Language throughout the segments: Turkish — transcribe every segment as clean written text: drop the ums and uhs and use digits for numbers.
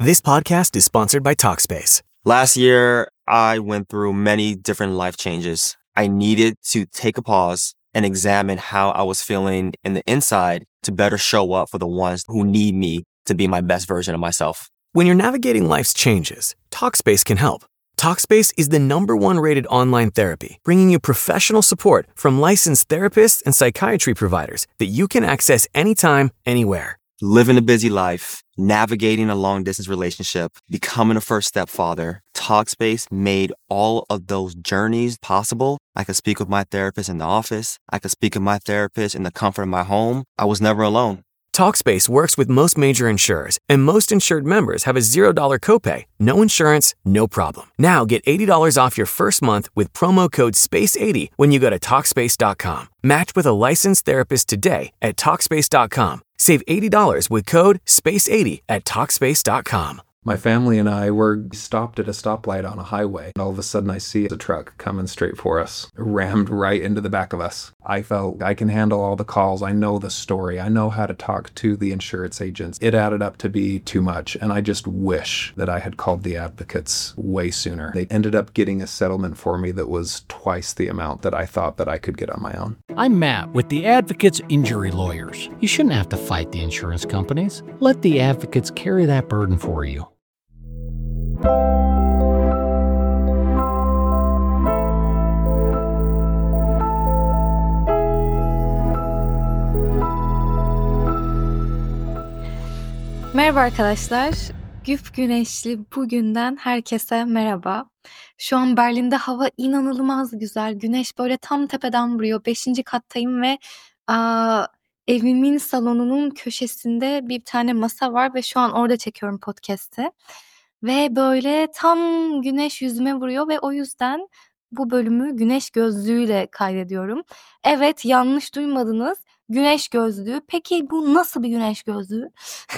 This podcast is sponsored by Talkspace. Last year, I went through many different life changes. I needed to take a pause and examine how I was feeling in the inside to better show up for the ones who need me to be my best version of myself. When you're navigating life's changes, Talkspace can help. Talkspace is the #1 rated online therapy, bringing you professional support from licensed therapists and psychiatry providers that you can access anytime, anywhere. Living a busy life, navigating a long-distance relationship, becoming a first-step father, Talkspace made all of those journeys possible. I could speak with my therapist in the office. I could speak with my therapist in the comfort of my home. I was never alone. Talkspace works with most major insurers, and most insured members have a $0 copay. No insurance, no problem. Now get $80 off your first month with promo code SPACE80 when you go to Talkspace.com. Match with a licensed therapist today at Talkspace.com. Save $80 with code SPACE80 at Talkspace.com. My family and I were stopped at a stoplight on a highway, and all of a sudden I see a truck coming straight for us, rammed right into the back of us. I felt I can handle all the calls. I know the story. I know how to talk to the insurance agents. It added up to be too much, and I just wish that I had called the advocates way sooner. They ended up getting a settlement for me that was twice the amount that I thought that I could get on my own. I'm Matt with the Advocates Injury Lawyers. You shouldn't have to fight the insurance companies. Let the advocates carry that burden for you. Merhaba arkadaşlar. Güp güneşli bugünden herkese merhaba. Şu an Berlin'de hava inanılmaz güzel. Güneş böyle tam tepeden vuruyor. 5. kattayım ve evimin salonunun köşesinde bir tane masa var ve şu an orada çekiyorum podcast'i. Ve böyle tam güneş yüzüme vuruyor ve o yüzden bu bölümü güneş gözlüğüyle kaydediyorum. Evet, yanlış duymadınız. Güneş gözlüğü. Peki bu nasıl bir güneş gözlüğü?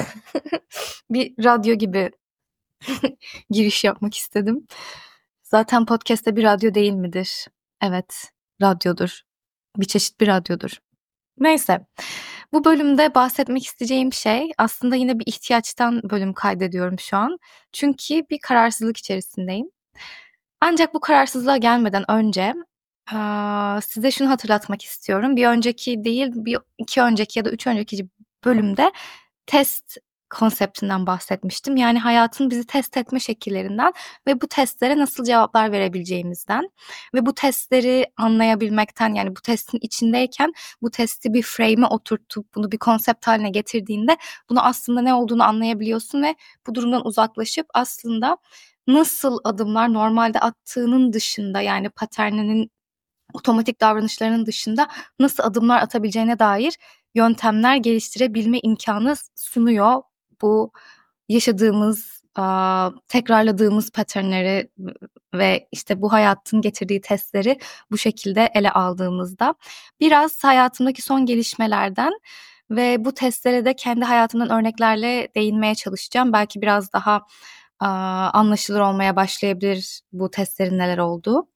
Bir radyo gibi giriş yapmak istedim. Zaten podcast'te bir radyo değil midir? Evet, radyodur. Bir çeşit bir radyodur. Neyse, bu bölümde bahsetmek isteyeceğim şey aslında yine bir ihtiyaçtan bölüm kaydediyorum şu an. Çünkü bir kararsızlık içerisindeyim. Ancak bu kararsızlığa gelmeden önce size şunu hatırlatmak istiyorum. Bir önceki değil, bir iki önceki ya da üç önceki bölümde test konseptinden bahsetmiştim. Yani hayatın bizi test etme şekillerinden ve bu testlere nasıl cevaplar verebileceğimizden ve bu testleri anlayabilmekten, yani bu testin içindeyken bu testi bir frame'e oturtup bunu bir konsept haline getirdiğinde bunu aslında ne olduğunu anlayabiliyorsun ve bu durumdan uzaklaşıp aslında nasıl adımlar normalde attığının dışında, yani paterninin otomatik davranışlarının dışında nasıl adımlar atabileceğine dair yöntemler geliştirebilme imkanı sunuyor. Bu yaşadığımız, tekrarladığımız paternleri ve işte bu hayatın getirdiği testleri bu şekilde ele aldığımızda biraz hayatımdaki son gelişmelerden ve bu testlere de kendi hayatımdan örneklerle değinmeye çalışacağım. Belki biraz daha anlaşılır olmaya başlayabilir bu testlerin neler olduğu.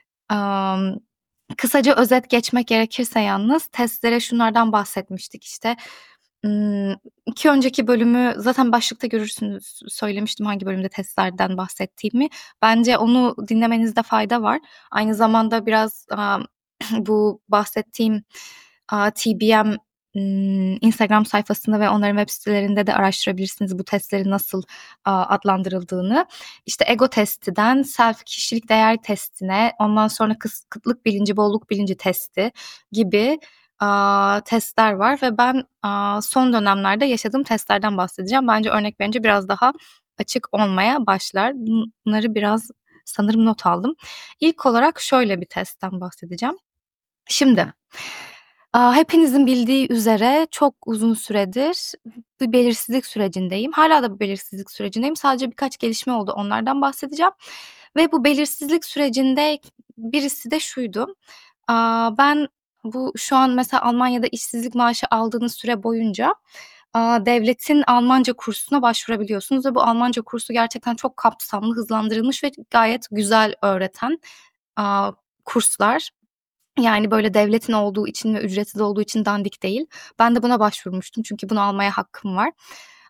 Kısaca özet geçmek gerekirse yalnız testlere şunlardan bahsetmiştik işte. 2 önceki bölümü zaten başlıkta görürsünüz, söylemiştim hangi bölümde testlerden bahsettiğimi. Bence onu dinlemenizde fayda var. Aynı zamanda biraz bu bahsettiğim TBM Instagram sayfasında ve onların web sitelerinde de araştırabilirsiniz bu testlerin nasıl adlandırıldığını. İşte ego testinden self kişilik değer testine, ondan sonra kıtlık bilinci, bolluk bilinci testi gibi testler var ve ben son dönemlerde yaşadığım testlerden bahsedeceğim. Bence örnek verince biraz daha açık olmaya başlar. Bunları biraz sanırım not aldım. İlk olarak şöyle bir testten bahsedeceğim. Şimdi hepinizin bildiği üzere çok uzun süredir bir belirsizlik sürecindeyim. Hala da bir belirsizlik sürecindeyim. Sadece birkaç gelişme oldu. Onlardan bahsedeceğim. Ve bu belirsizlik sürecinde birisi de şuydu. Ben bu şu an mesela Almanya'da işsizlik maaşı aldığınız süre boyunca devletin Almanca kursuna başvurabiliyorsunuz ve bu Almanca kursu gerçekten çok kapsamlı, hızlandırılmış ve gayet güzel öğreten kurslar. Yani böyle devletin olduğu için ve ücretsiz olduğu için dandik değil. Ben de buna başvurmuştum çünkü bunu almaya hakkım var.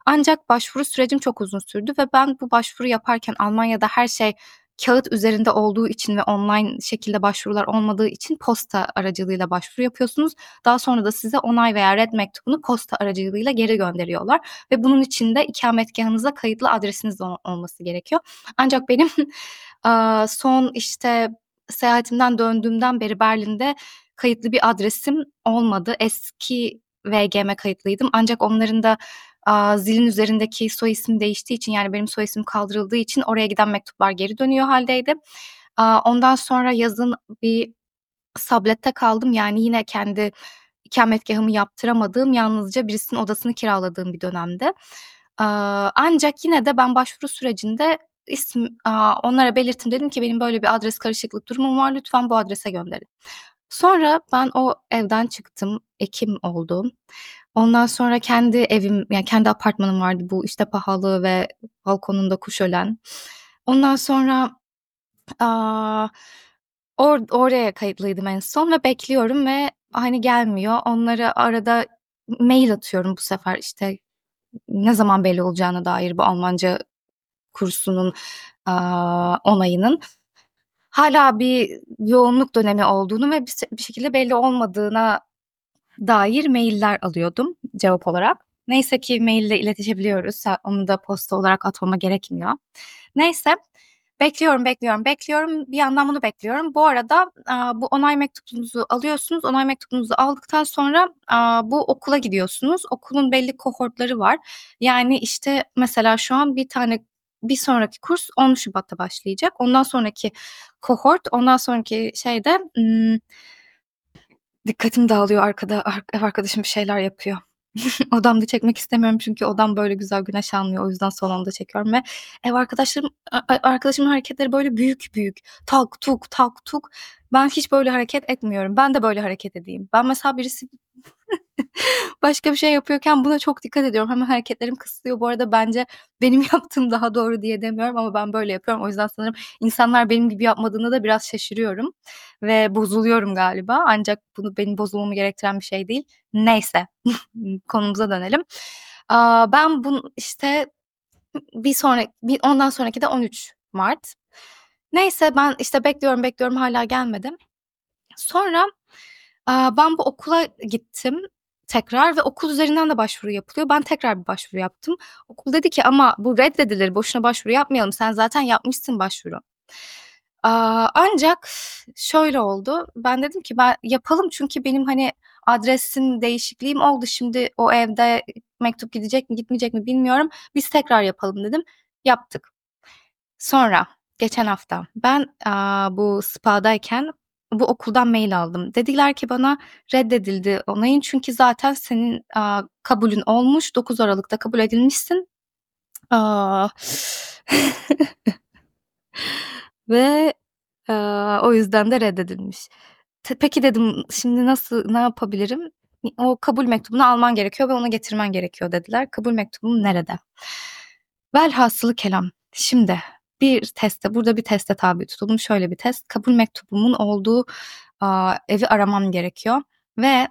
Ancak başvuru sürecim çok uzun sürdü ve ben bu başvuru yaparken Almanya'da her şey kağıt üzerinde olduğu için ve online şekilde başvurular olmadığı için posta aracılığıyla başvuru yapıyorsunuz. Daha sonra da size onay veya red mektubunu posta aracılığıyla geri gönderiyorlar ve bunun için de ikametgahınıza kayıtlı adresiniz olması gerekiyor. Ancak benim son işte seyahatimden döndüğümden beri Berlin'de kayıtlı bir adresim olmadı. Eski VG'me kayıtlıydım. Ancak onların da zilin üzerindeki soy ismi değiştiği için, yani benim soy ismim kaldırıldığı için oraya giden mektuplar geri dönüyor haldeydi. Ondan sonra yazın bir sablette kaldım. Yani yine kendi ikametgahımı yaptıramadığım, yalnızca birisinin odasını kiraladığım bir dönemde. Ancak yine de ben başvuru sürecinde onlara belirttim. Dedim ki benim böyle bir adres karışıklık durumum var. Lütfen bu adrese gönderin. Sonra ben o evden çıktım. Ekim oldu. Ondan sonra kendi evim, yani kendi apartmanım vardı. Bu işte pahalı ve balkonunda kuş ölen. Ondan sonra oraya kayıtlıydım en son ve bekliyorum ve hani gelmiyor. Onlara arada mail atıyorum bu sefer, işte ne zaman belli olacağına dair bu Almanca kursunun onayının. Hala bir yoğunluk dönemi olduğunu ve bir şekilde belli olmadığına dair mailler alıyordum cevap olarak. Neyse ki maille iletişebiliyoruz. Onu da posta olarak atmama gerekmiyor. Neyse. Bekliyorum. Bir yandan bunu bekliyorum. Bu arada bu onay mektubunuzu alıyorsunuz. Onay mektubunuzu aldıktan sonra bu okula gidiyorsunuz. Okulun belli kohortları var. Yani işte mesela şu an bir sonraki kurs 10 Şubat'ta başlayacak. Ondan sonraki kohort, ondan sonraki şeyde dikkatim dağılıyor arkada. Ev arkadaşım bir şeyler yapıyor. Odamda çekmek istemiyorum çünkü odam böyle güzel güneş almıyor. O yüzden salonda çekiyorum ve arkadaşımın hareketleri böyle büyük büyük. Tak tuk tak tuk. Ben hiç böyle hareket etmiyorum. Ben de böyle hareket edeyim. Ben mesela birisi başka bir şey yapıyorken buna çok dikkat ediyorum. Hemen hareketlerim kısılıyor. Bu arada bence benim yaptığım daha doğru diye demiyorum ama ben böyle yapıyorum. O yüzden sanırım insanlar benim gibi yapmadığında da biraz şaşırıyorum ve bozuluyorum galiba. Ancak benim bozulmamı gerektiren bir şey değil. Neyse, konumuza dönelim. Ben bunu işte ondan sonraki de 13 Mart. Neyse, ben işte bekliyorum hala gelmedi. Sonra ben bu okula gittim tekrar ve okul üzerinden de başvuru yapılıyor. Ben tekrar bir başvuru yaptım. Okul dedi ki ama bu reddedilir, boşuna başvuru yapmayalım. Sen zaten yapmışsın başvuru. Ancak şöyle oldu. Ben dedim ki ben yapalım çünkü benim hani adresin değişikliğim oldu. Şimdi o evde mektup gidecek mi gitmeyecek mi bilmiyorum. Biz tekrar yapalım dedim. Yaptık. Sonra geçen hafta ben bu spa'dayken bu okuldan mail aldım. Dediler ki bana reddedildi onayın çünkü zaten senin kabulün olmuş. 9 Aralık'ta kabul edilmişsin. Ve o yüzden de reddedilmiş. Peki dedim, şimdi ne yapabilirim? O kabul mektubunu alman gerekiyor ve onu getirmen gerekiyor dediler. Kabul mektubum nerede? Velhasılı kelam. Şimdi burada bir teste tabi tutuldum. Şöyle bir test. Kabul mektubumun olduğu evi aramam gerekiyor ve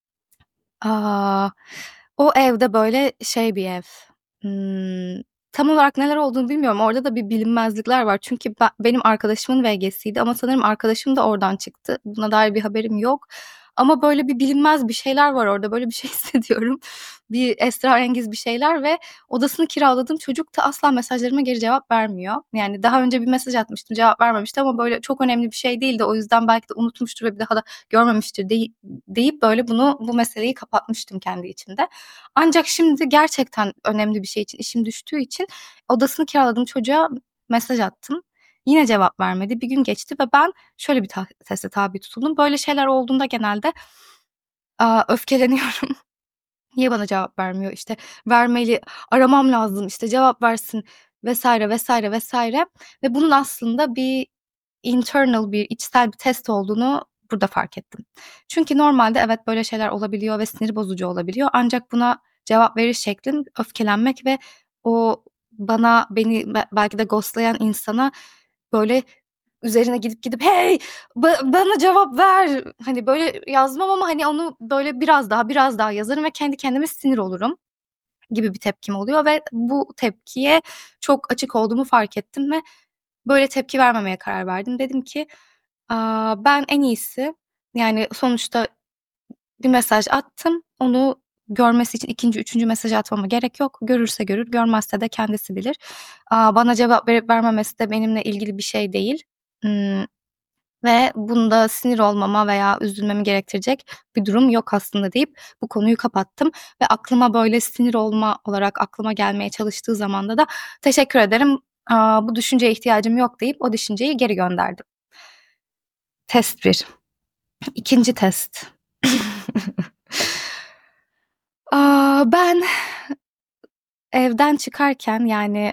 o evde böyle bir ev. Tam olarak neler olduğunu bilmiyorum. Orada da bir bilinmezlikler var. Çünkü benim arkadaşımın VG'siydi ama sanırım arkadaşım da oradan çıktı. Buna dair bir haberim yok. Ama böyle bir bilinmez bir şeyler var orada. Böyle bir şey hissediyorum. Bir esrarengiz bir şeyler ve odasını kiraladığım çocuk da asla mesajlarıma geri cevap vermiyor. Yani daha önce bir mesaj atmıştım, cevap vermemişti ama böyle çok önemli bir şey değildi. O yüzden belki de unutmuştur ve bir daha da görmemiştir deyip böyle bu meseleyi kapatmıştım kendi içimde. Ancak şimdi gerçekten önemli bir şey için işim düştüğü için odasını kiraladığım çocuğa mesaj attım. Yine cevap vermedi. Bir gün geçti ve ben şöyle bir teste tabi tutuldum. Böyle şeyler olduğunda genelde öfkeleniyorum. Niye bana cevap vermiyor? İşte vermeli, aramam lazım, işte cevap versin vesaire vesaire vesaire. Ve bunun aslında bir içsel bir test olduğunu burada fark ettim. Çünkü normalde evet böyle şeyler olabiliyor ve sinir bozucu olabiliyor. Ancak buna cevap veriş şeklim öfkelenmek ve beni belki de ghostlayan insana böyle üzerine gidip hey bana cevap ver. Hani böyle yazmam ama hani onu böyle biraz daha yazarım ve kendi kendime sinir olurum. gibi bir tepkim oluyor ve bu tepkiye çok açık olduğumu fark ettim ve böyle tepki vermemeye karar verdim. Dedim ki ben en iyisi, yani sonuçta bir mesaj attım, onu görmesi için ikinci, üçüncü mesaj atmama gerek yok. Görürse görür, görmezse de kendisi bilir. Bana cevap verip vermemesi de benimle ilgili bir şey değil. Ve bunda sinir olmama veya üzülmemi gerektirecek bir durum yok aslında deyip bu konuyu kapattım. Ve aklıma böyle sinir olma olarak aklıma gelmeye çalıştığı zamanda da teşekkür ederim, bu düşünceye ihtiyacım yok deyip o düşünceyi geri gönderdim. Test 1. İkinci test. Ben evden çıkarken, yani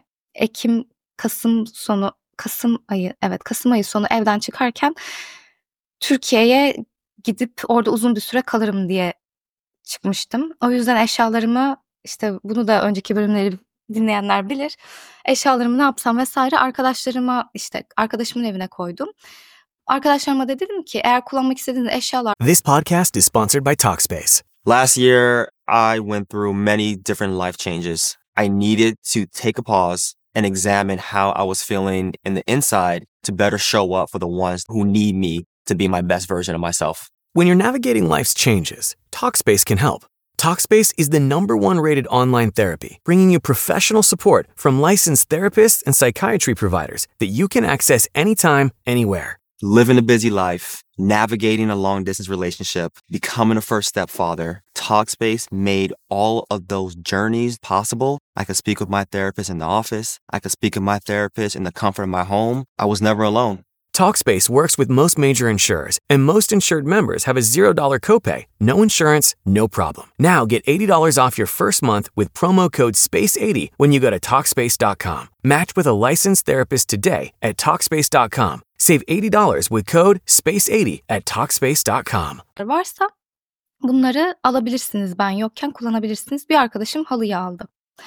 Kasım ayı sonu evden çıkarken Türkiye'ye gidip orada uzun bir süre kalırım diye çıkmıştım. O yüzden eşyalarımı, işte bunu da önceki bölümleri dinleyenler bilir. Eşyalarımı ne yapsam vesaire arkadaşımın evine koydum. Arkadaşlarıma da dedim ki eğer kullanmak istediğiniz eşyalar This podcast is sponsored by Talkspace. Last year, I went through many different life changes. I needed to take a pause and examine how I was feeling in the inside to better show up for the ones who need me to be my best version of myself. When you're navigating life's changes, Talkspace can help. Talkspace is the #1 rated online therapy, bringing you professional support from licensed therapists and psychiatry providers that you can access anytime, anywhere. Living a busy life, navigating a long-distance relationship, becoming a first-step father, Talkspace made all of those journeys possible. I could speak with my therapist in the office. I could speak with my therapist in the comfort of my home. I was never alone. Talkspace works with most major insurers, and most insured members have a $0 copay, no insurance, no problem. Now get $80 off your first month with promo code SPACE80 when you go to Talkspace.com. Match with a licensed therapist today at Talkspace.com. Save $80 with code SPACE80 at Talkspace.com. varsa bunları alabilirsiniz, ben yokken kullanabilirsiniz. Bir arkadaşım halıyı aldı.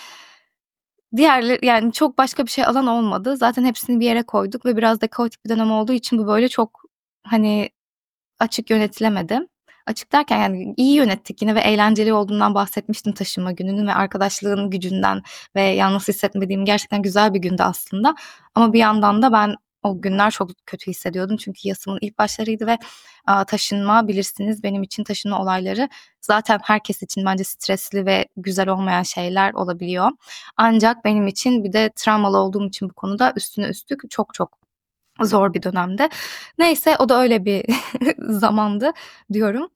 Diğerleri, yani çok başka bir şey alan olmadı. Zaten hepsini bir yere koyduk ve biraz da kaotik bir dönem olduğu için bu böyle çok açık yönetilemedi. Açık derken yani iyi yönettik yine ve eğlenceli olduğundan bahsetmiştim taşınma gününün ve arkadaşlığın gücünden ve yalnız hissetmediğim gerçekten güzel bir gündü aslında. Ama bir yandan da ben o günler çok kötü hissediyordum çünkü yasımın ilk başlarıydı ve taşınma, bilirsiniz benim için taşınma olayları zaten herkes için bence stresli ve güzel olmayan şeyler olabiliyor. Ancak benim için bir de travmalı olduğum için bu konuda üstüne üstlük çok çok zor bir dönemde. Neyse, o da öyle bir zamandı diyorum.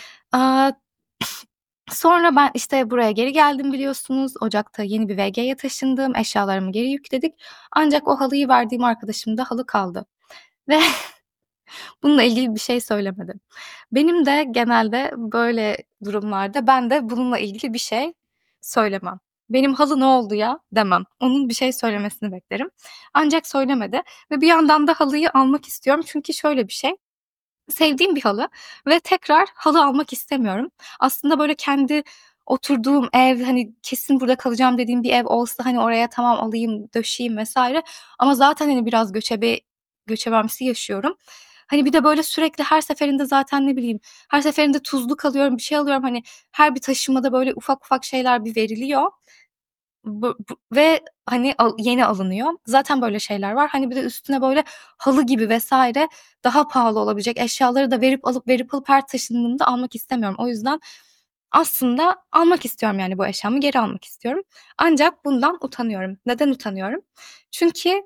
Sonra ben işte buraya geri geldim, biliyorsunuz. Ocak'ta yeni bir VG'ye taşındım. Eşyalarımı geri yükledik. Ancak o halıyı verdiğim arkadaşımda halı kaldı. Ve bununla ilgili bir şey söylemedim. Benim de genelde böyle durumlarda ben de bununla ilgili bir şey söylemem. Benim halı ne oldu ya demem. Onun bir şey söylemesini beklerim. Ancak söylemedi ve bir yandan da halıyı almak istiyorum. Çünkü şöyle bir şey. Sevdiğim bir halı ve tekrar halı almak istemiyorum. Aslında böyle kendi oturduğum ev, kesin burada kalacağım dediğim bir ev olsa oraya tamam alayım, döşeyim vesaire. Ama zaten biraz göçebemsi yaşıyorum. Bir de böyle sürekli her seferinde zaten ne bileyim, her seferinde tuzluk alıyorum, bir şey alıyorum. Her bir taşımada böyle ufak ufak şeyler bir veriliyor. Ve yeni alınıyor. Zaten böyle şeyler var. Bir de üstüne böyle halı gibi vesaire daha pahalı olabilecek eşyaları da verip alıp her taşındığımda almak istemiyorum. O yüzden aslında almak istiyorum, yani bu eşyamı geri almak istiyorum. Ancak bundan utanıyorum. Neden utanıyorum? Çünkü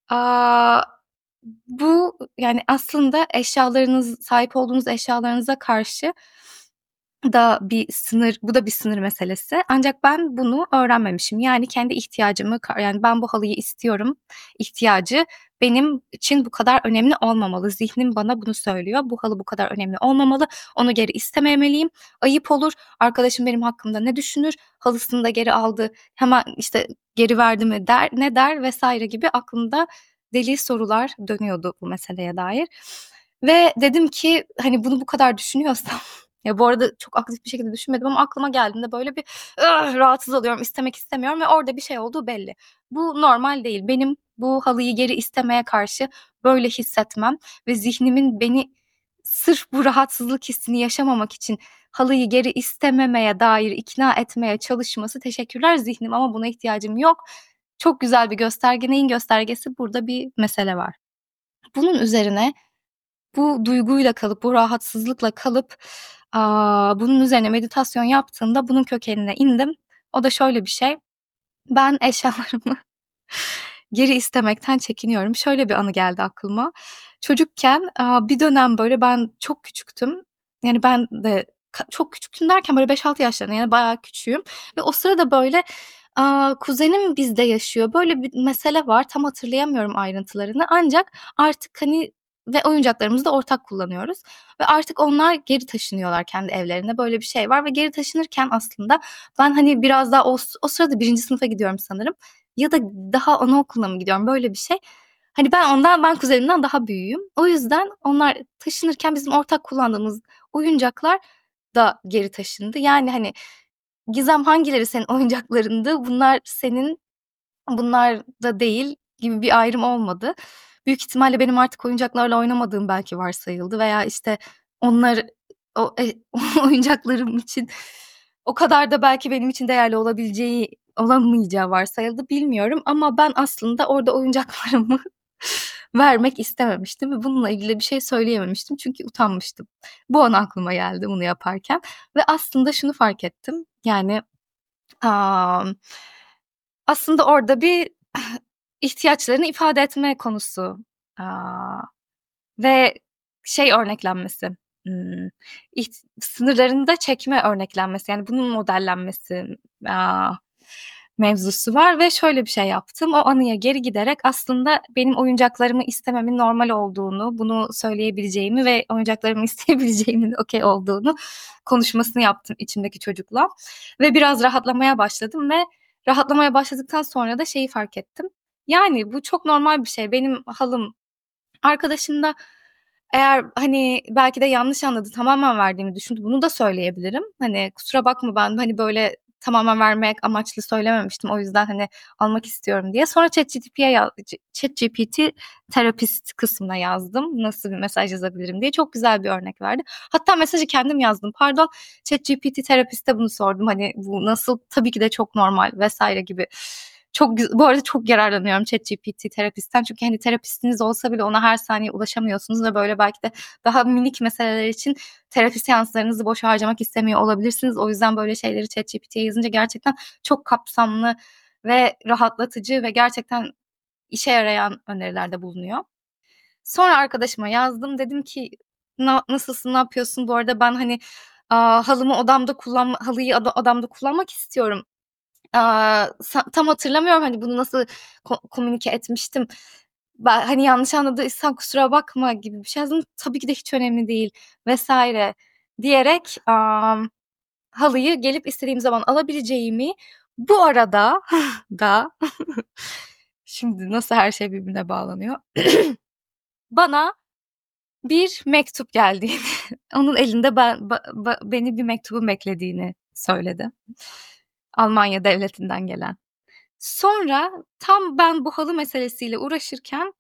bu aslında sahip olduğunuz eşyalarınıza karşı da bir sınır, bu da bir sınır meselesi. Ancak ben bunu öğrenmemişim. Yani kendi ihtiyacımı, ben bu halıyı istiyorum. İhtiyacı benim için bu kadar önemli olmamalı. Zihnim bana bunu söylüyor. Bu halı bu kadar önemli olmamalı. Onu geri istememeliyim. Ayıp olur. Arkadaşım benim hakkımda ne düşünür? Halısını da geri aldı. Hemen geri verdi mi ne der vesaire gibi aklımda deli sorular dönüyordu bu meseleye dair. Ve dedim ki bunu bu kadar düşünüyorsam ya, bu arada çok aktif bir şekilde düşünmedim ama aklıma geldiğinde böyle bir rahatsız oluyorum, istemek istemiyorum ve orada bir şey olduğu belli. Bu normal değil. Benim bu halıyı geri istemeye karşı böyle hissetmem ve zihnimin beni sırf bu rahatsızlık hissini yaşamamak için halıyı geri istememeye dair ikna etmeye çalışması, teşekkürler zihnim ama buna ihtiyacım yok. Çok güzel bir gösterge. Neyin göstergesi? Burada bir mesele var. Bunun üzerine bu duyguyla kalıp, bu rahatsızlıkla kalıp bunun üzerine meditasyon yaptığımda bunun kökenine indim. O da şöyle bir şey. Ben eşyalarımı geri istemekten çekiniyorum. Şöyle bir anı geldi aklıma. Çocukken bir dönem böyle ben çok küçüktüm. Yani ben de çok küçüktüm derken böyle 5-6 yaşlarında, yani bayağı küçüğüm. Ve o sırada böyle kuzenim bizde yaşıyor. Böyle bir mesele var. Tam hatırlayamıyorum ayrıntılarını. Ancak artık hani ve oyuncaklarımızı da ortak kullanıyoruz. Ve artık onlar geri taşınıyorlar kendi evlerine. Böyle bir şey var ve geri taşınırken aslında ben hani biraz daha o sırada 1. sınıfa gidiyorum sanırım. Ya da daha anaokuluna mı gidiyorum, böyle bir şey. Hani ben kuzenimden daha büyüğüm. O yüzden onlar taşınırken bizim ortak kullandığımız oyuncaklar da geri taşındı. Yani hani Gizem, hangileri senin oyuncaklarındı? Bunlar senin, bunlar da değil gibi bir ayrım olmadı. Büyük ihtimalle benim artık oyuncaklarla oynamadığım belki varsayıldı veya işte onlar oyuncaklarım için o kadar da belki benim için değerli olamayacağı varsayıldı, bilmiyorum. Ama ben aslında orada oyuncaklarımı vermek istememiştim ve bununla ilgili bir şey söyleyememiştim çünkü utanmıştım. Bu an aklıma geldi bunu yaparken ve aslında şunu fark ettim. Yani aslında orada bir ihtiyaçlarını ifade etme konusu ve örneklenmesi, sınırlarını da çekme örneklenmesi, yani bunun modellenmesi mevzusu var ve şöyle bir şey yaptım. O anıya geri giderek aslında benim oyuncaklarımı istememin normal olduğunu, bunu söyleyebileceğimi ve oyuncaklarımı isteyebileceğimin okey olduğunu konuşmasını yaptım içimdeki çocukla ve biraz rahatlamaya başladım ve rahatlamaya başladıktan sonra da şeyi fark ettim. Yani bu çok normal bir şey. Benim halım arkadaşında eğer hani belki de yanlış anladı, tamamen verdiğimi düşündü. Bunu da söyleyebilirim. Hani kusura bakma, ben hani böyle tamamen vermek amaçlı söylememiştim. O yüzden hani almak istiyorum diye. Sonra ChatGPT terapist kısmına yazdım. Nasıl bir mesaj yazabilirim diye. Çok güzel bir örnek verdi. Hatta mesajı kendim yazdım. Pardon, ChatGPT terapiste bunu sordum. Hani bu nasıl? Tabii ki de çok normal vesaire gibi. Bu arada çok yararlanıyorum ChatGPT terapistten. Çünkü hani terapistiniz olsa bile ona her saniye ulaşamıyorsunuz ve böyle belki de daha minik meseleler için terapi seanslarınızı boş harcamak istemiyor olabilirsiniz. O yüzden böyle şeyleri ChatGPT'ye yazınca gerçekten çok kapsamlı ve rahatlatıcı ve gerçekten işe yarayan önerilerde bulunuyor. Sonra arkadaşıma yazdım. Dedim ki nasılsın, ne yapıyorsun? Bu arada ben hani halıyı odamda kullanmak istiyorum. Tam hatırlamıyorum hani bunu nasıl komünike etmiştim. Ben hani yanlış anladıysan kusura bakma gibi bir şey yazdım. Tabii ki de hiç önemli değil vesaire diyerek halıyı gelip istediğim zaman alabileceğimi, bu arada da şimdi nasıl her şey birbirine bağlanıyor. Bana bir mektup geldiğini, onun elinde beni bir mektubun beklediğini söyledi. Almanya devletinden gelen. Sonra tam ben bu halı meselesiyle uğraşırken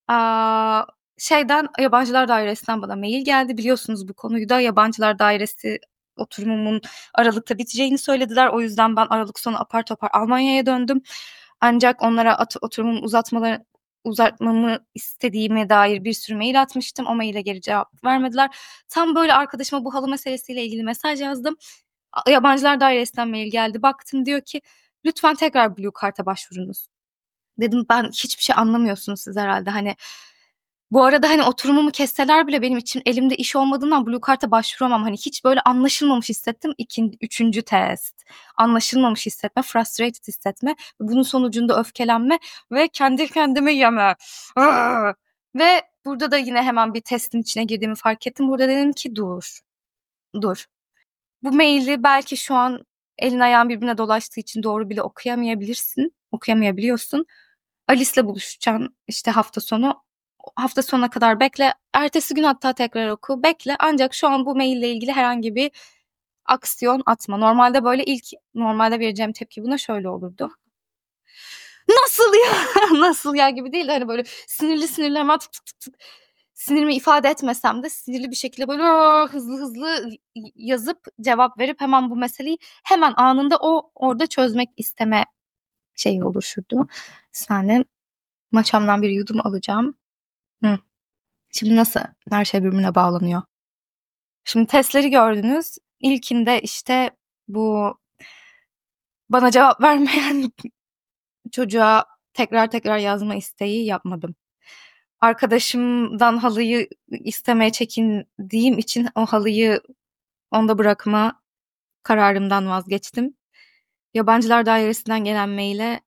Yabancılar Dairesi'nden bana mail geldi. Biliyorsunuz bu konuyu da, Yabancılar Dairesi oturumumun Aralık'ta biteceğini söylediler. O yüzden ben Aralık sonu apar topar Almanya'ya döndüm. Ancak onlara oturumumu uzatmamı istediğime dair bir sürü mail atmıştım. O maile geri cevap vermediler. Tam böyle arkadaşıma bu halı meselesiyle ilgili mesaj yazdım. Yabancılar Dairesi'nden mail geldi. Baktım, diyor ki lütfen tekrar Blue Card'a başvurunuz. Dedim ben hiçbir şey anlamıyorsunuz siz herhalde. Hani bu arada hani oturumumu kesseler bile benim için elimde iş olmadığından Blue Card'a başvuramam. Hani hiç böyle anlaşılmamış hissettim. Üçüncü test. Anlaşılmamış hissetme, frustrated hissetme. Bunun sonucunda öfkelenme ve kendi kendime yeme. Ve burada da yine hemen bir testin içine girdiğimi fark ettim. Burada dedim ki dur. Bu maili belki şu an elin ayağın birbirine dolaştığı için doğru bile okuyamayabiliyorsun. Alice'le buluşacaksın işte hafta sonu. Hafta sonuna kadar bekle. Ertesi gün hatta tekrar oku. Bekle. Ancak şu an bu maille ilgili herhangi bir aksiyon atma. Normalde vereceğim tepki buna şöyle olurdu. Nasıl ya? Nasıl ya gibi değil de hani böyle sinirli hemen tık tık tık sinirimi ifade etmesem de sinirli bir şekilde böyle hızlı hızlı yazıp cevap verip hemen bu meseleyi hemen anında orada çözmek isteme şeyi oluşurdu. Bir saniye, maçamdan bir yudum alacağım. Şimdi nasıl her şey birbirine bağlanıyor? Şimdi testleri gördünüz. İlkinde işte bu bana cevap vermeyen çocuğa tekrar yazma isteği yapmadım. Arkadaşımdan halıyı istemeye çekindiğim için o halıyı onda bırakma kararımdan vazgeçtim. Yabancılar dairesinden gelen maile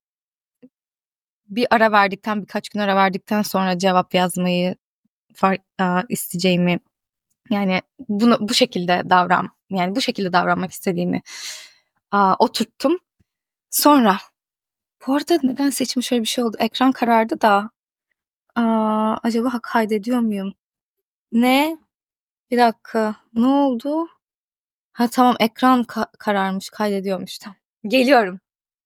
birkaç gün ara verdikten sonra cevap yazmayı isteyeceğimi, yani bu şekilde bu şekilde davranmak istediğimi oturttum. Sonra bu arada neden seçim şöyle bir şey oldu. Ekran karardı da acaba kaydediyor muyum? Ne? Bir dakika. Ne oldu? Ha tamam, ekran kararmış, kaydediyormuş. Tamam. Geliyorum.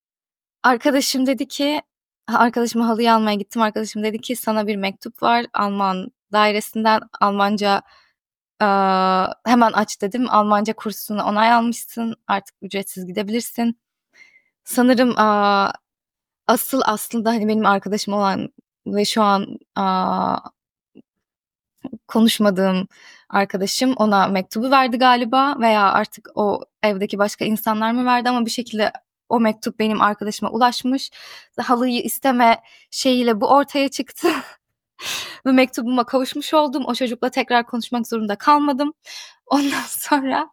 Arkadaşıma halıyı almaya gittim. Arkadaşım dedi ki sana bir mektup var Alman dairesinden, Almanca hemen aç dedim. Almanca kursuna onay almışsın. Artık ücretsiz gidebilirsin. Sanırım aslında hani benim arkadaşım olan ve şu an konuşmadığım arkadaşım ona mektubu verdi galiba, veya artık o evdeki başka insanlar mı verdi, ama bir şekilde o mektup benim arkadaşıma ulaşmış. Halıyı isteme şeyiyle bu ortaya çıktı. Ve mektubuma kavuşmuş oldum. O çocukla tekrar konuşmak zorunda kalmadım. Ondan sonra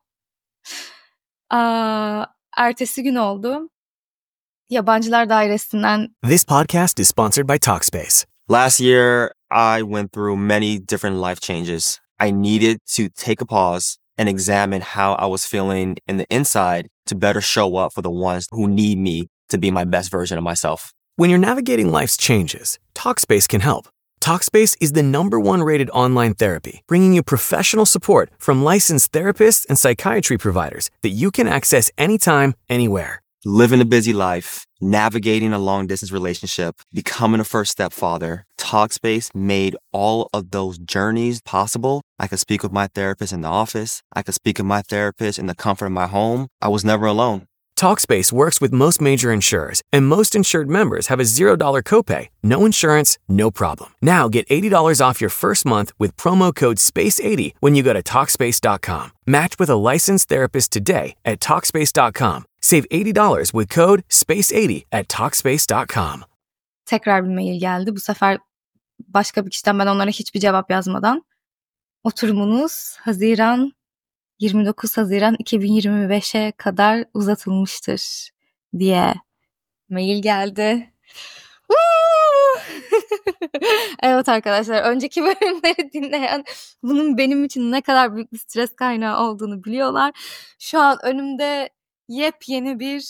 ertesi gün oldu. Yabancılar dairesinden. This podcast is sponsored by Talkspace. Last year, I went through many different life changes. I needed to take a pause and examine how I was feeling in the inside to better show up for the ones who need me to be my best version of myself. When you're navigating life's changes, Talkspace can help. Talkspace is the #1 rated online therapy, bringing you professional support from licensed therapists and psychiatry providers that you can access anytime, anywhere. Living a busy life, navigating a long-distance relationship, becoming a first-step father, Talkspace made all of those journeys possible. I could speak with my therapist in the office. I could speak with my therapist in the comfort of my home. I was never alone. Talkspace works with most major insurers, and most insured members have a $0 copay, no insurance, no problem. Now get $80 off your first month with promo code SPACE80 when you go to Talkspace.com. Match with a licensed therapist today at Talkspace.com. Save $80 with code SPACE80 at Talkspace.com. Tekrar bir mail geldi. Bu sefer başka bir kişiden, ben onlara hiçbir cevap yazmadan. Oturumunuz 29 Haziran 2025'e kadar uzatılmıştır diye mail geldi. Evet arkadaşlar, önceki bölümleri dinleyen bunun benim için ne kadar büyük bir stres kaynağı olduğunu biliyorlar. Şu an önümde yepyeni bir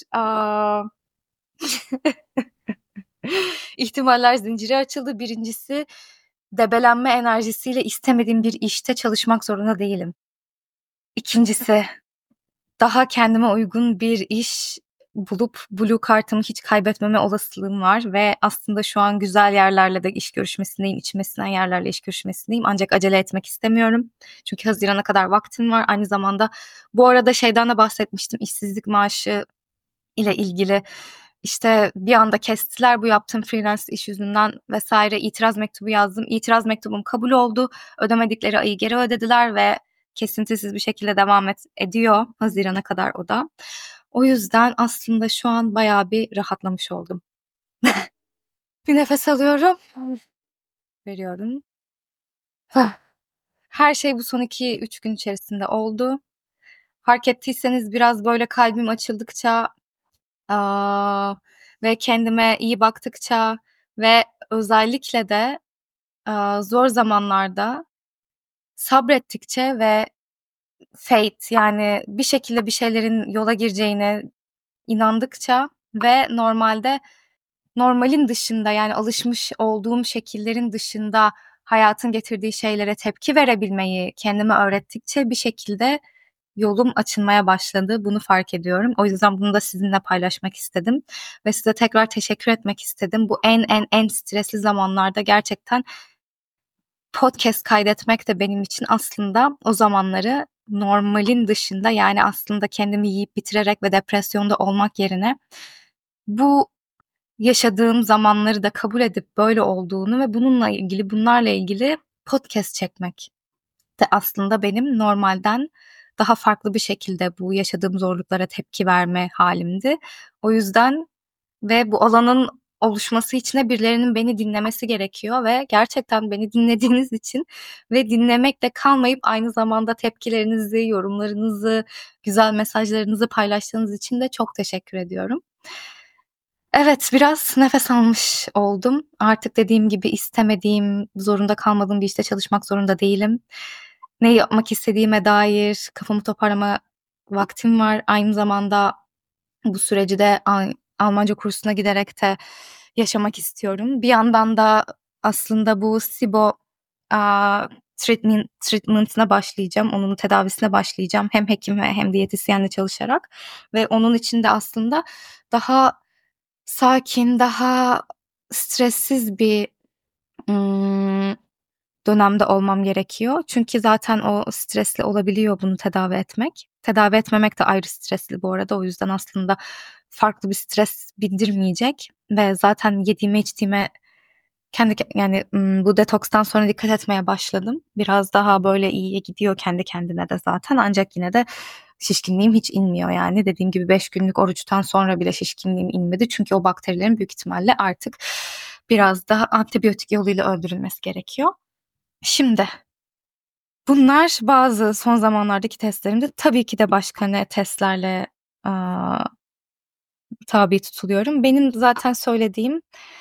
ihtimaller zinciri açıldı. Birincisi, debelenme enerjisiyle istemediğim bir işte çalışmak zorunda değilim. İkincisi, daha kendime uygun bir iş bulup Blue Card'ımı hiç kaybetmeme olasılığım var ve aslında şu an güzel yerlerle de iş görüşmesindeyim, içime sinen yerlerle iş görüşmesindeyim, ancak acele etmek istemiyorum. Çünkü Haziran'a kadar vaktim var. Aynı zamanda bu arada şeyden de bahsetmiştim, işsizlik maaşı ile ilgili. İşte bir anda kestiler bu yaptığım freelance iş yüzünden vesaire. İtiraz mektubu yazdım. İtiraz mektubum kabul oldu. Ödemedikleri ayı geri ödediler ve kesintisiz bir şekilde devam ediyor Haziran'a kadar o da. O yüzden aslında şu an bayağı bir rahatlamış oldum. Bir nefes alıyorum. Veriyorum. Her şey bu son 2-3 gün içerisinde oldu. Fark ettiyseniz biraz böyle kalbim açıldıkça ve kendime iyi baktıkça ve özellikle de zor zamanlarda sabrettikçe ve fate, yani bir şekilde bir şeylerin yola gireceğine inandıkça ve normalin dışında, yani alışmış olduğum şekillerin dışında hayatın getirdiği şeylere tepki verebilmeyi kendime öğrettikçe bir şekilde yolum açılmaya başladı. Bunu fark ediyorum. O yüzden bunu da sizinle paylaşmak istedim. Ve size tekrar teşekkür etmek istedim. Bu en stresli zamanlarda gerçekten podcast kaydetmek de benim için aslında o zamanları normalin dışında, yani aslında kendimi yiyip bitirerek ve depresyonda olmak yerine bu yaşadığım zamanları da kabul edip böyle olduğunu ve bunlarla ilgili podcast çekmek de aslında benim normalden daha farklı bir şekilde bu yaşadığım zorluklara tepki verme halimdi. O yüzden ve bu alanın oluşması için de birilerinin beni dinlemesi gerekiyor ve gerçekten beni dinlediğiniz için ve dinlemekle kalmayıp aynı zamanda tepkilerinizi, yorumlarınızı, güzel mesajlarınızı paylaştığınız için de çok teşekkür ediyorum. Evet, biraz nefes almış oldum. Artık dediğim gibi istemediğim, zorunda kalmadığım bir işte çalışmak zorunda değilim. Ne yapmak istediğime dair kafamı toparlama vaktim var. Aynı zamanda bu süreci de Almanca kursuna giderek de yaşamak istiyorum. Bir yandan da aslında bu SIBO treatment'ine başlayacağım. Onun tedavisine başlayacağım. Hem hekim ve hem diyetisyenle çalışarak. Ve onun için de aslında daha sakin, daha stressiz bir dönemde olmam gerekiyor. Çünkü zaten o stresli olabiliyor bunu tedavi etmek. Tedavi etmemek de ayrı stresli bu arada. O yüzden aslında farklı bir stres bindirmeyecek ve zaten yediğime içtiğime bu detokstan sonra dikkat etmeye başladım. Biraz daha böyle iyiye gidiyor kendi kendine de zaten. Ancak yine de şişkinliğim hiç inmiyor yani. Dediğim gibi 5 günlük oruçtan sonra bile şişkinliğim inmedi. Çünkü o bakterilerin büyük ihtimalle artık biraz daha antibiyotik yoluyla öldürülmesi gerekiyor. Şimdi bunlar bazı son zamanlardaki testlerimde. Tabii ki de başka testlerle tabi tutuluyorum. Benim zaten söylediğim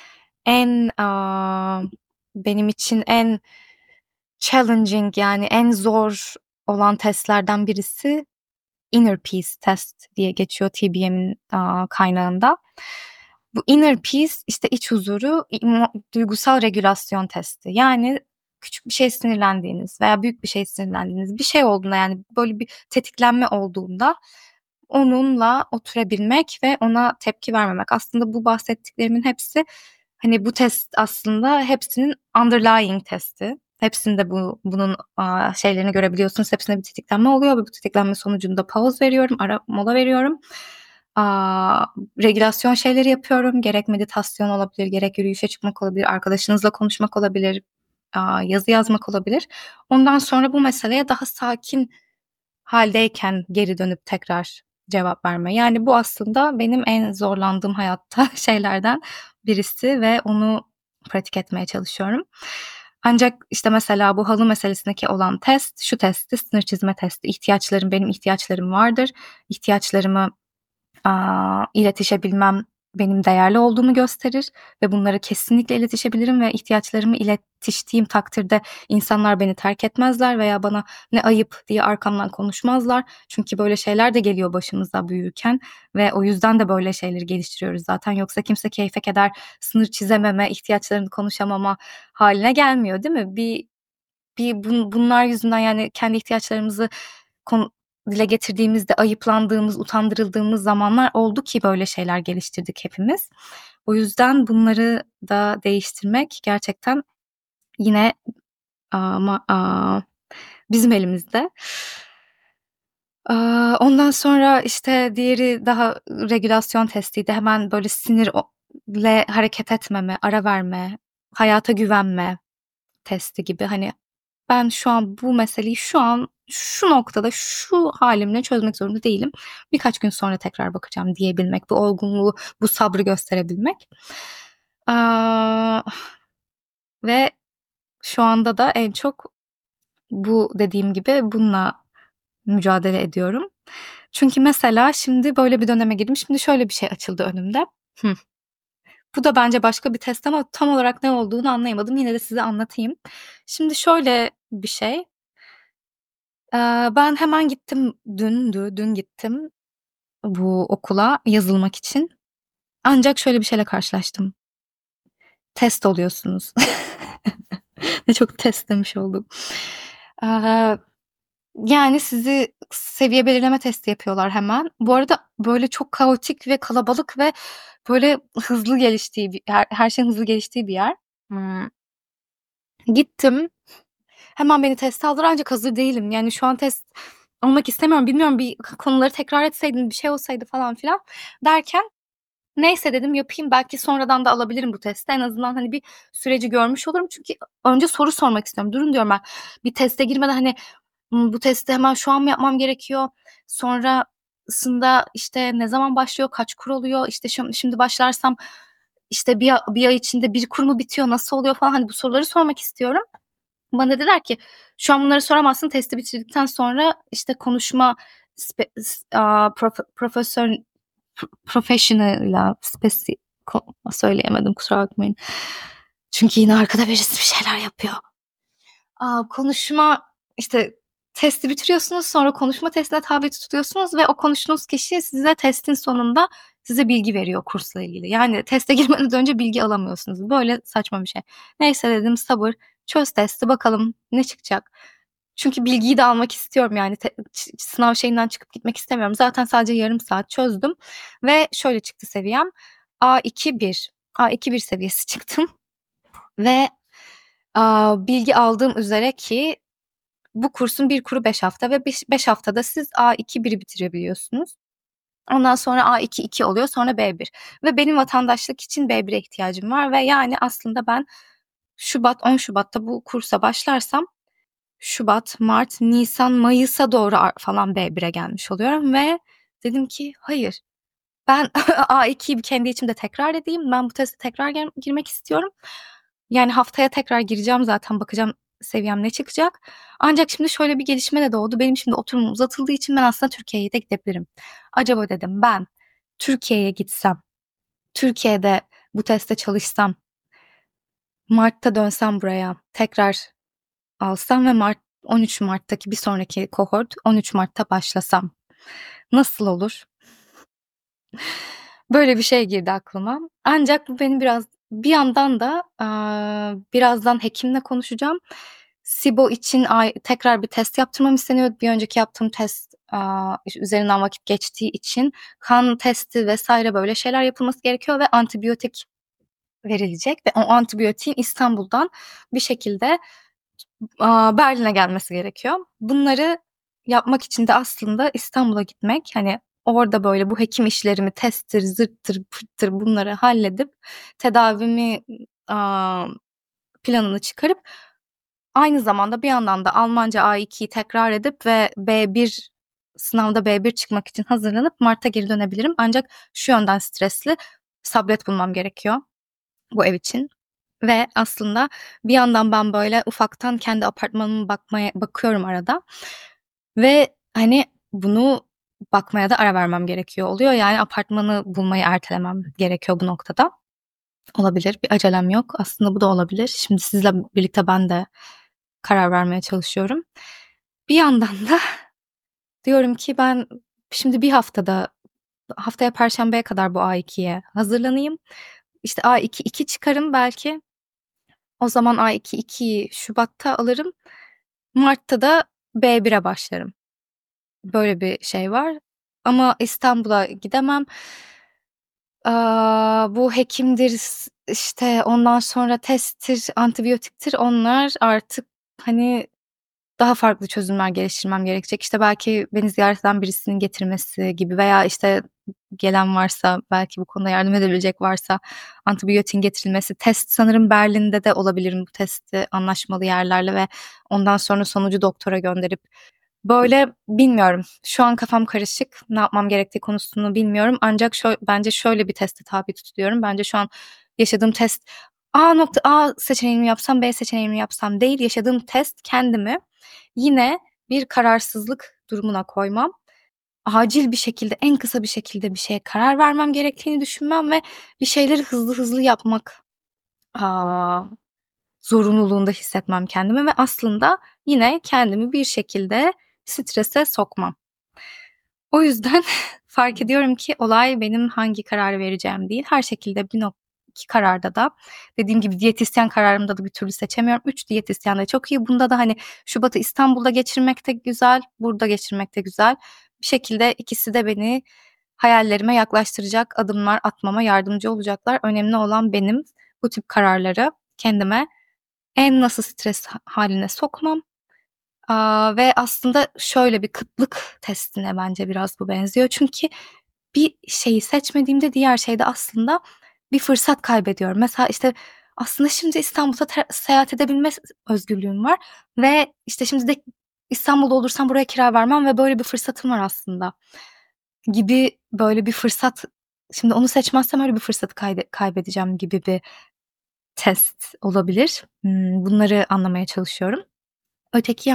benim için en challenging, yani en zor olan testlerden birisi Inner Peace test diye geçiyor TBM'in kaynağında. Bu Inner Peace işte iç huzuru, duygusal regülasyon testi. Yani küçük bir şey sinirlendiğiniz veya büyük bir şey sinirlendiğiniz bir şey olduğunda, yani böyle bir tetiklenme olduğunda onunla oturabilmek ve ona tepki vermemek. Aslında bu bahsettiklerimin hepsi, hani bu test aslında hepsinin underlying testi. Hepsinde bunun şeylerini görebiliyorsunuz. Hepsinde bir tetiklenme oluyor ve bu tetiklenme sonucunda pause veriyorum, ara mola veriyorum. Regülasyon şeyleri yapıyorum. Gerek meditasyon olabilir, gerek yürüyüşe çıkmak olabilir, arkadaşınızla konuşmak olabilir, yazı yazmak olabilir. Ondan sonra bu meseleye daha sakin haldeyken geri dönüp tekrar cevap verme. Yani bu aslında benim en zorlandığım hayatta şeylerden birisi ve onu pratik etmeye çalışıyorum. Ancak işte mesela bu halı meselesindeki olan test, şu testti, sınır çizme testi. Benim ihtiyaçlarım vardır. İhtiyaçlarımı iletişebilmem benim değerli olduğumu gösterir ve bunları kesinlikle iletişebilirim ve ihtiyaçlarımı iletiştiğim takdirde insanlar beni terk etmezler veya bana ne ayıp diye arkamdan konuşmazlar. Çünkü böyle şeyler de geliyor başımıza büyürken ve o yüzden de böyle şeyleri geliştiriyoruz zaten. Yoksa kimse keyfe keder sınır çizememe, ihtiyaçlarını konuşamama haline gelmiyor, değil mi? Bunlar yüzünden, yani kendi ihtiyaçlarımızı dile getirdiğimizde ayıplandığımız, utandırıldığımız zamanlar oldu ki böyle şeyler geliştirdik hepimiz. O yüzden bunları da değiştirmek gerçekten yine bizim elimizde. Ondan sonra işte diğeri daha regülasyon testiydi. Hemen böyle sinirle hareket etmeme, ara verme, hayata güvenme testi gibi. Hani ben şu an bu meseleyi şu noktada şu halimle çözmek zorunda değilim. Birkaç gün sonra tekrar bakacağım diyebilmek, bu olgunluğu, bu sabrı gösterebilmek. Ve şu anda da en çok bu dediğim gibi bununla mücadele ediyorum. Çünkü mesela şimdi böyle bir döneme girdim. Şimdi şöyle bir şey açıldı önümde. Bu da bence başka bir test ama tam olarak ne olduğunu anlayamadım. Yine de size anlatayım. Şimdi şöyle bir şey. Ben hemen gittim, dün gittim bu okula yazılmak için. Ancak şöyle bir şeyle karşılaştım. Test oluyorsunuz. Ne çok test demiş oldum. Yani sizi seviye belirleme testi yapıyorlar hemen. Bu arada böyle çok kaotik ve kalabalık ve böyle her şeyin hızlı geliştiği bir yer. Gittim. hemen beni teste aldılar ancak hazır değilim. Yani şu an test olmak istemiyorum. Bilmiyorum, bir konuları tekrar etseydim, bir şey olsaydı falan filan derken neyse dedim yapayım. Belki sonradan da alabilirim bu testi. En azından hani bir süreci görmüş olurum. Çünkü önce soru sormak istiyorum. Durun diyorum ben. Bir teste girmeden hani bu testi hemen şu an mı yapmam gerekiyor? Sonrasında işte ne zaman başlıyor? Kaç kur oluyor? İşte şimdi başlarsam işte bir ay içinde bir kur mu bitiyor? Nasıl oluyor falan. Hani bu soruları sormak istiyorum. Bana dediler ki şu an bunları soramazsın. Testi bitirdikten sonra işte konuşma profesör professional'la söyleyemedim, kusura bakmayın. Çünkü yine arkada birisi bir şeyler yapıyor. Konuşma işte testi bitiriyorsunuz, sonra konuşma testine tabi tutuluyorsunuz ve o konuştuğunuz kişi size testin sonunda size bilgi veriyor kursla ilgili. Yani teste girmeden önce bilgi alamıyorsunuz. Böyle saçma bir şey. Neyse dedim, sabır. Çöz testi, bakalım ne çıkacak. Çünkü bilgiyi de almak istiyorum yani sınav şeyinden çıkıp gitmek istemiyorum. Zaten sadece yarım saat çözdüm ve şöyle çıktı seviyem. A2-1. A2-1 seviyesi çıktım ve bilgi aldığım üzere ki bu kursun bir kuru 5 hafta ve 5 haftada siz A2-1'i bitirebiliyorsunuz. Ondan sonra A2-2 oluyor, sonra B1 ve benim vatandaşlık için B1'e ihtiyacım var ve yani aslında ben 10 Şubat'ta bu kursa başlarsam Şubat, Mart, Nisan, Mayıs'a doğru falan B1'e gelmiş oluyorum ve dedim ki hayır, ben A2'yi kendi içimde tekrar edeyim. Ben bu teste tekrar girmek istiyorum. Yani haftaya tekrar gireceğim zaten, bakacağım seviyem ne çıkacak. Ancak şimdi şöyle bir gelişme de doğdu. Benim şimdi oturumum uzatıldığı için ben aslında Türkiye'ye de gidebilirim. Acaba dedim, ben Türkiye'ye gitsem, Türkiye'de bu teste çalışsam, Mart'ta dönsem buraya, tekrar alsam ve 13 Mart'taki bir sonraki kohort 13 Mart'ta başlasam nasıl olur? Böyle bir şey girdi aklıma. Ancak bu beni bir yandan da birazdan hekimle konuşacağım. SIBO için tekrar bir test yaptırmam isteniyor. Bir önceki yaptığım test üzerinden vakit geçtiği için kan testi vesaire böyle şeyler yapılması gerekiyor ve antibiyotik verilecek ve o antibiyotiğin İstanbul'dan bir şekilde Berlin'e gelmesi gerekiyor. Bunları yapmak için de aslında İstanbul'a gitmek, hani orada böyle bu hekim işlerimi, testtir, zırttır, pırttır bunları halledip tedavimi planını çıkarıp aynı zamanda bir yandan da Almanca A2'yi tekrar edip ve sınavda B1 çıkmak için hazırlanıp Mart'a geri dönebilirim. Ancak şu yönden stresli, sabret bulmam gerekiyor bu ev için. Ve aslında bir yandan ben böyle ufaktan kendi apartmanıma bakıyorum arada. Ve hani bunu bakmaya da ara vermem gerekiyor oluyor. Yani apartmanı bulmayı ertelemem gerekiyor bu noktada. Olabilir. Bir acelem yok. Aslında bu da olabilir. Şimdi sizle birlikte ben de karar vermeye çalışıyorum. Bir yandan da diyorum ki ben şimdi bir haftaya Perşembe'ye kadar bu A2'ye hazırlanayım. İşte A2 çıkarım belki. O zaman A2'yi Şubat'ta alırım. Mart'ta da B1'e başlarım. Böyle bir şey var. Ama İstanbul'a gidemem. Bu hekimdir, işte ondan sonra testtir, antibiyotiktir. Onlar artık hani daha farklı çözümler geliştirmem gerekecek. İşte belki beni ziyaret eden birisinin getirmesi gibi veya işte gelen varsa, belki bu konuda yardım edebilecek varsa antibiyotin getirilmesi. Test sanırım Berlin'de de olabilirim, bu testi anlaşmalı yerlerle ve ondan sonra sonucu doktora gönderip böyle bilmiyorum. Şu an kafam karışık. Ne yapmam gerektiği konusunu bilmiyorum. Ancak bence şöyle bir teste tabi tutuluyorum. Bence şu an yaşadığım test A seçeneğimi yapsam, B seçeneğimi yapsam değil. Yaşadığım test kendimi yine bir kararsızlık durumuna koymam. Acil bir şekilde, en kısa bir şekilde bir şeye karar vermem gerektiğini düşünmem ve bir şeyleri hızlı hızlı yapmak zorunluluğunda hissetmem kendimi ve aslında yine kendimi bir şekilde strese sokmam. O yüzden fark ediyorum ki olay benim hangi kararı vereceğim değil. Her şekilde iki kararda da dediğim gibi diyetisyen kararımda da bir türlü seçemiyorum. 3 diyetisyen de çok iyi. Bunda da hani Şubat'ı İstanbul'da geçirmek de güzel, burada geçirmek de güzel. Bir şekilde ikisi de beni hayallerime yaklaştıracak adımlar atmama yardımcı olacaklar. Önemli olan benim bu tip kararları kendime en nasıl stres haline sokmam. Ve aslında şöyle bir kıtlık testine bence biraz bu benziyor. Çünkü bir şeyi seçmediğimde diğer şeyde aslında bir fırsat kaybediyorum. Mesela işte aslında şimdi İstanbul'da seyahat edebilme özgürlüğüm var ve işte şimdi de İstanbul'da olursam buraya kira vermem ve böyle bir fırsatım var aslında gibi böyle bir fırsat. Şimdi onu seçmezsem öyle bir fırsatı kaybedeceğim gibi bir test olabilir. Bunları anlamaya çalışıyorum. Öteki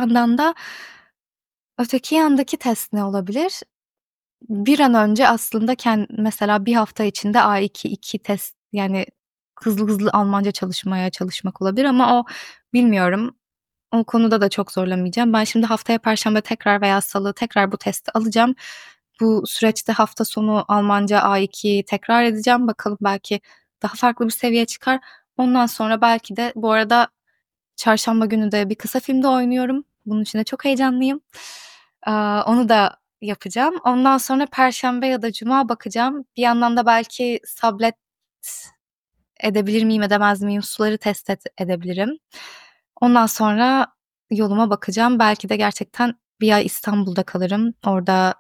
yandaki test ne olabilir? Bir an önce aslında mesela bir hafta içinde A2 test, yani hızlı Almanca çalışmak olabilir ama o bilmiyorum. O konuda da çok zorlamayacağım. Ben şimdi haftaya Perşembe tekrar veya Salı tekrar bu testi alacağım. Bu süreçte hafta sonu Almanca A2'yi tekrar edeceğim. Bakalım belki daha farklı bir seviye çıkar. Ondan sonra belki de bu arada çarşamba günü de bir kısa filmde oynuyorum. Bunun için de çok heyecanlıyım. Onu da yapacağım. Ondan sonra Perşembe ya da Cuma bakacağım. Bir yandan da belki sablet edebilir miyim, edemez miyim? Suları test edebilirim. Ondan sonra yoluma bakacağım. Belki de gerçekten bir ay İstanbul'da kalırım. Orada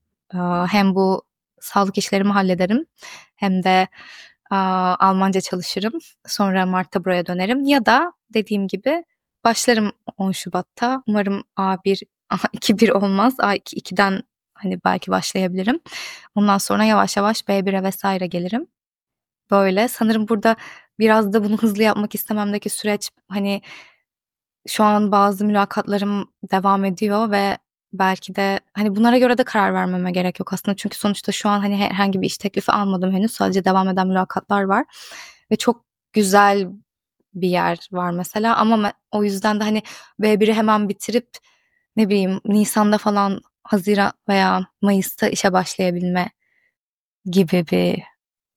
hem bu sağlık işlerimi hallederim hem de Almanca çalışırım. Sonra Mart'ta buraya dönerim. Ya da dediğim gibi başlarım 10 Şubat'ta. Umarım A1, A2-1 olmaz. A2-2'den hani belki başlayabilirim. Ondan sonra yavaş yavaş B1'e vesaire gelirim. Böyle sanırım burada biraz da bunu hızlı yapmak istememdeki süreç, hani şu an bazı mülakatlarım devam ediyor ve belki de hani bunlara göre de karar vermeme gerek yok aslında. Çünkü sonuçta şu an hani herhangi bir iş teklifi almadım henüz. Sadece devam eden mülakatlar var ve çok güzel bir yer var mesela ama o yüzden de hani B1'i hemen bitirip ne bileyim Nisan'da falan, Haziran veya Mayıs'ta işe başlayabilme gibi bir,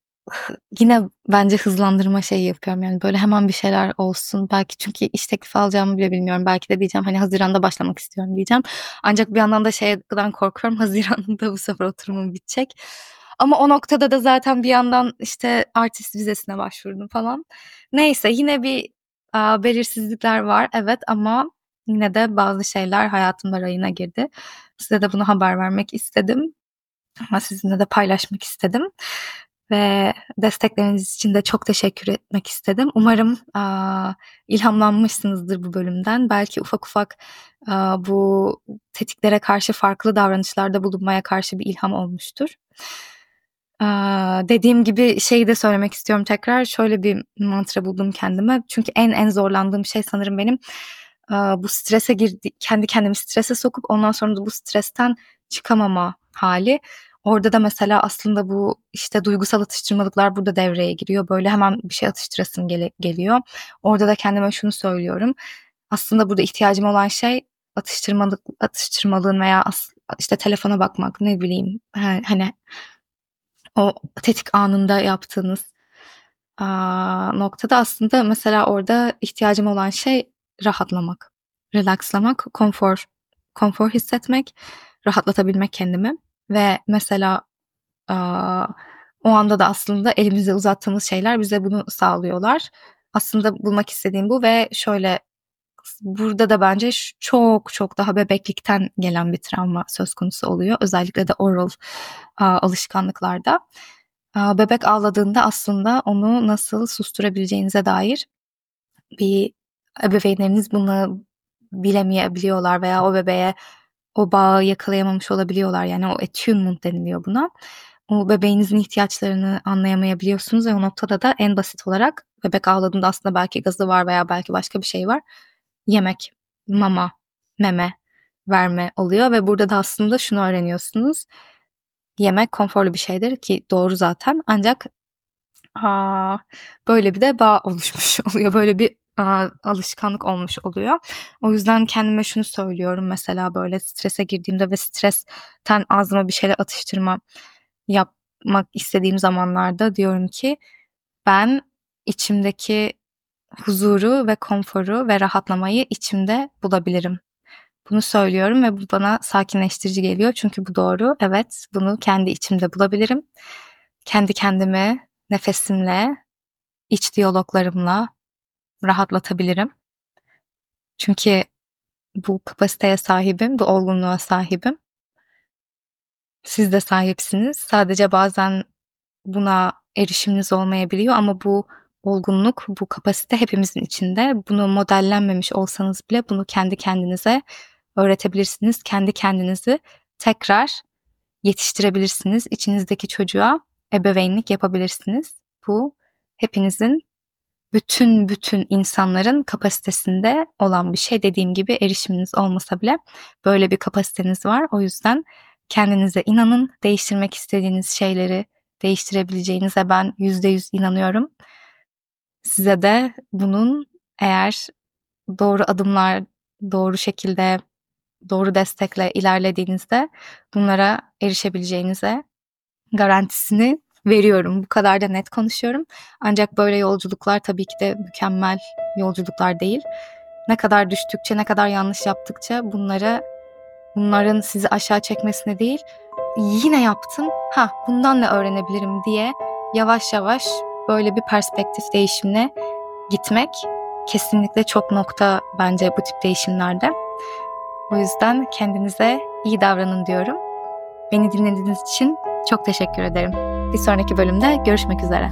yine bence hızlandırma şeyi yapıyorum. Yani böyle hemen bir şeyler olsun. Belki çünkü iş teklifi alacağımı bile bilmiyorum. Belki de diyeceğim hani Haziran'da başlamak istiyorum diyeceğim. Ancak bir yandan da şeyden korkuyorum. Haziran'da bu sefer oturumum bitecek. Ama o noktada da zaten bir yandan işte artist vizesine başvurdum falan. Neyse yine bir belirsizlikler var. Evet ama yine de bazı şeyler hayatımda rayına girdi. Size de bunu haber vermek istedim. Ama sizinle de paylaşmak istedim. Ve destekleriniz için de çok teşekkür etmek istedim. Umarım ilhamlanmışsınızdır bu bölümden. Belki ufak ufak bu tetiklere karşı farklı davranışlarda bulunmaya karşı bir ilham olmuştur. Dediğim gibi şeyi de söylemek istiyorum tekrar. Şöyle bir mantra buldum kendime. Çünkü en zorlandığım şey sanırım benim bu strese kendi kendimi strese sokup ondan sonra da bu stresten çıkamama hali. Orada da mesela aslında bu işte duygusal atıştırmalıklar burada devreye giriyor. Böyle hemen bir şey atıştırasım geliyor. Orada da kendime şunu söylüyorum. Aslında burada ihtiyacım olan şey atıştırmalığın veya işte telefona bakmak, ne bileyim hani o tetik anında yaptığınız noktada aslında mesela orada ihtiyacım olan şey rahatlamak, relakslamak, konfor hissetmek, rahatlatabilmek kendimi ve mesela o anda da aslında elimize uzattığımız şeyler bize bunu sağlıyorlar. Aslında bulmak istediğim bu ve şöyle burada da bence çok daha bebeklikten gelen bir travma söz konusu oluyor. Özellikle de oral alışkanlıklarda. Bebek ağladığında aslında onu nasıl susturabileceğinize dair bir ebeveynleriniz bunu bilemeyebiliyorlar veya o bebeğe o bağı yakalayamamış olabiliyorlar. Yani o attunement deniliyor buna. O bebeğinizin ihtiyaçlarını anlayamayabiliyorsunuz ve o noktada da en basit olarak bebek ağladığında aslında belki gazı var veya belki başka bir şey var. Yemek, mama, meme verme oluyor ve burada da aslında şunu öğreniyorsunuz. Yemek konforlu bir şeydir ki doğru zaten, ancak böyle bir de bağ oluşmuş oluyor. Böyle bir alışkanlık olmuş oluyor. O yüzden kendime şunu söylüyorum mesela böyle strese girdiğimde ve stresten ağzıma bir şeyler yapmak istediğim zamanlarda diyorum ki ben içimdeki huzuru ve konforu ve rahatlamayı içimde bulabilirim. Bunu söylüyorum ve bu bana sakinleştirici geliyor. Çünkü bu doğru. Evet, bunu kendi içimde bulabilirim. Kendi kendimi nefesimle, iç diyaloglarımla rahatlatabilirim. Çünkü bu kapasiteye sahibim, bu olgunluğa sahibim. Siz de sahipsiniz. Sadece bazen buna erişiminiz olmayabiliyor ama bu olgunluk, bu kapasite hepimizin içinde. Bunu modellenmemiş olsanız bile bunu kendi kendinize öğretebilirsiniz. Kendi kendinizi tekrar yetiştirebilirsiniz. İçinizdeki çocuğa ebeveynlik yapabilirsiniz. Bu hepinizin, bütün insanların kapasitesinde olan bir şey. Dediğim gibi erişiminiz olmasa bile böyle bir kapasiteniz var. O yüzden kendinize inanın. Değiştirmek istediğiniz şeyleri değiştirebileceğinize ben %100 inanıyorum. Size de bunun, eğer doğru adımlar, doğru şekilde, doğru destekle ilerlediğinizde bunlara erişebileceğinize garantisini veriyorum. Bu kadar da net konuşuyorum. Ancak böyle yolculuklar tabii ki de mükemmel yolculuklar değil. Ne kadar düştükçe, ne kadar yanlış yaptıkça bunların sizi aşağı çekmesine değil, yine yaptım, bundan ne öğrenebilirim diye yavaş yavaş böyle bir perspektif değişimine gitmek kesinlikle çok nokta bence bu tip değişimlerde. O yüzden kendinize iyi davranın diyorum. Beni dinlediğiniz için çok teşekkür ederim. Bir sonraki bölümde görüşmek üzere.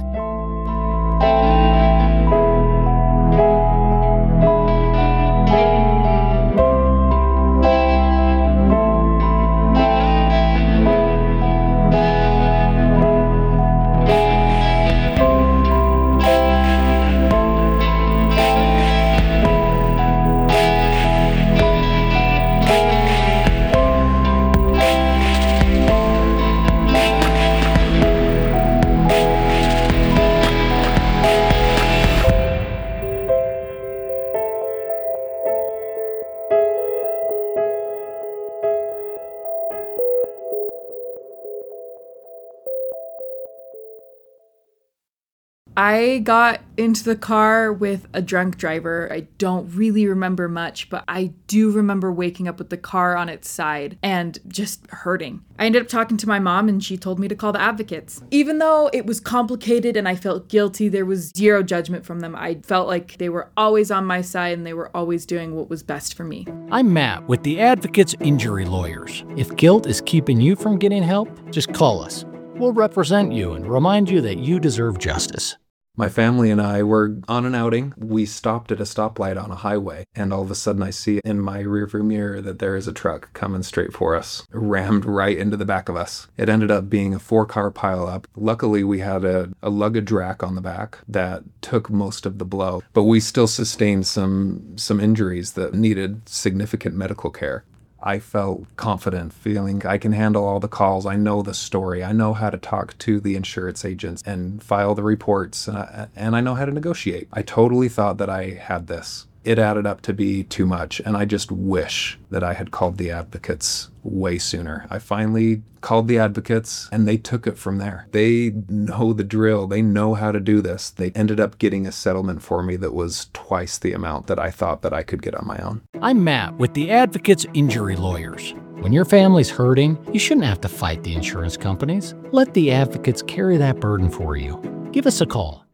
I got into the car with a drunk driver. I don't really remember much, but I do remember waking up with the car on its side and just hurting. I ended up talking to my mom and she told me to call the advocates. Even though it was complicated and I felt guilty, there was zero judgment from them. I felt like they were always on my side and they were always doing what was best for me. I'm Matt with the Advocates Injury Lawyers. If guilt is keeping you from getting help, just call us. We'll represent you and remind you that you deserve justice. My family and I were on an outing. We stopped at a stoplight on a highway, and all of a sudden I see in my rearview mirror that there is a truck coming straight for us, rammed right into the back of us. It ended up being a 4-car pileup. Luckily, we had a luggage rack on the back that took most of the blow, but we still sustained some injuries that needed significant medical care. I felt confident, feeling I can handle all the calls. I know the story. I know how to talk to the insurance agents and file the reports, and I know how to negotiate. I totally thought that I had this. It added up to be too much, and I just wish that I had called the advocates way sooner. I finally called the advocates, and they took it from there. They know the drill. They know how to do this. They ended up getting a settlement for me that was twice the amount that I thought that I could get on my own. I'm Matt with the Advocates Injury Lawyers. When your family's hurting, you shouldn't have to fight the insurance companies. Let the advocates carry that burden for you. Give us a call